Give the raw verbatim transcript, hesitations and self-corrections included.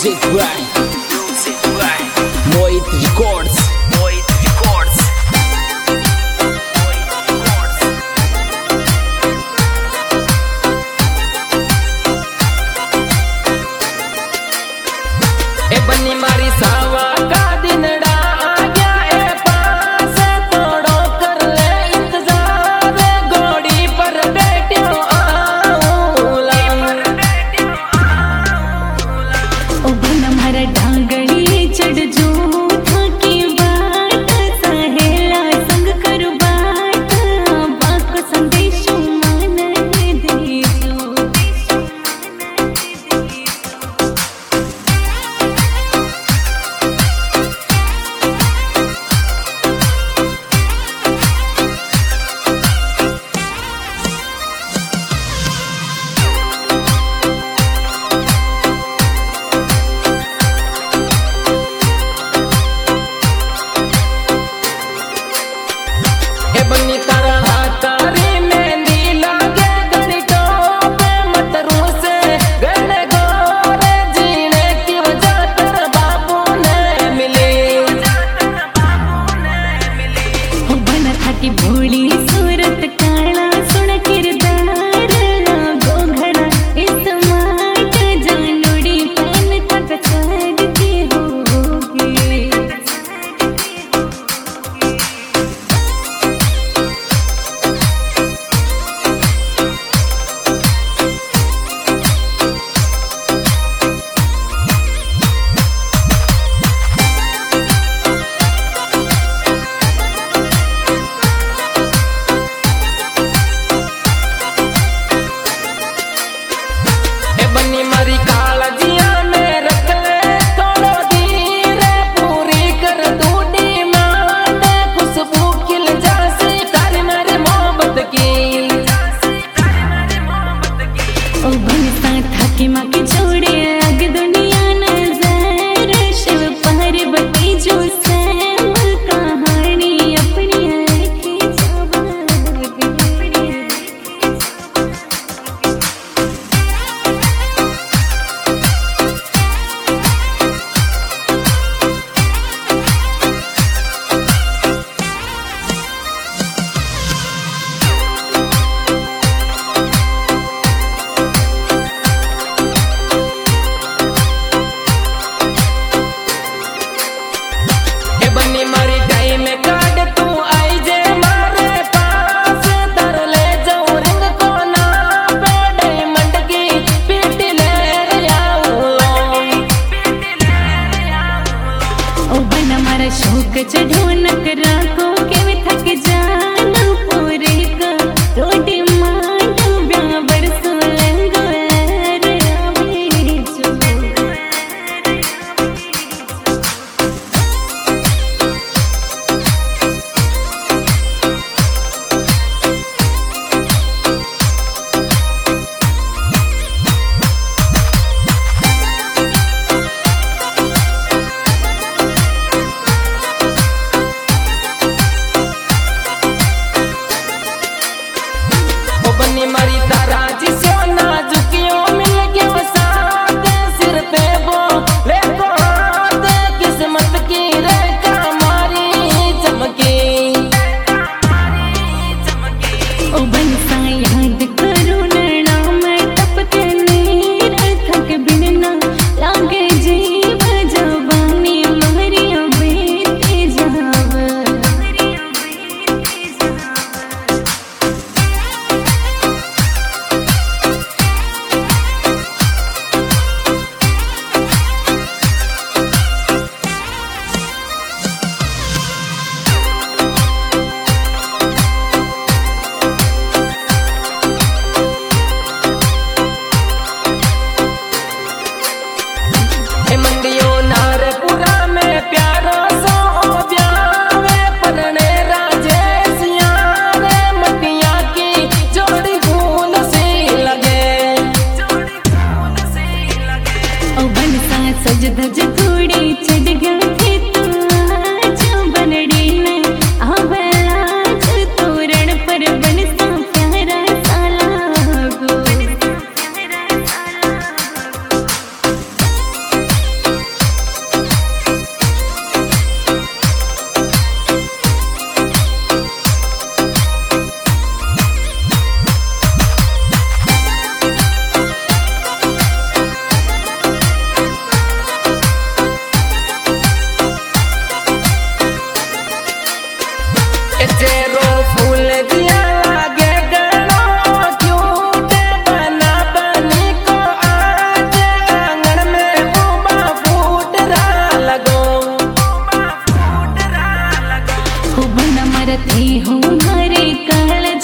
Music by Music by Moit Records. Moit Records. ए बन्नी मारी सावा का दिनड़ा आ गया ए पास तोड़ो कर ले इंतजार घोड़ी पर बैठो आऊला ओ बन हमारा डांगड़ी चढ़ जो थाकी बात सहेला संग कर बात बाको संदेशो मन दे जो बन्नी तारा हाथारी मेहंदी लागे घड़ी टोपे मतरू से गले गोरे जीने की वजह तेरे बाबू ने मिली ओ बन थाकी भोली सूरत काला सुन किरदार लागो घड़ा इस माट जानोड़ी पन तक छड़ के होगी बन्नी मारी कालजिया में रख ले थोड़ो धीरे पूरी कर दूनी मांड खुशबू खिल जासी तारी मेरे मोहब्बत की ओ बनसा थाकी माँ के छोड़े अग दुनिया नजर शिव पार्वती जो सैम कहानी अपनी लिखी जवाब अपनी ए बन्नी मारी टाइम काट तू आई जे मारे पास तर ले जाऊं रिंग को ना पे डायमंड की पीटी ले आऊं ओ बन हमारा शौक चढ़ो नकरा को के थक जान पूरे का रोटी मांड ब्याह बरसो लंगो रे आवे जो ओ बन्नी मारी तारा जी सोना झुकियो मिल गयो साथ सिर पे वो ले को हाथ किस्मत की रेखा मारी चमकी ओ बनसा याद करो नैना में तपते नीर थक बिना लागे जीव जवानी महरिया बेते जाव चेहरो फूल दिया लागे गणो क्यूट बना बनी को आज आंगन में उबा फूट रहा लगो खूब न मरते हूँ हरे काल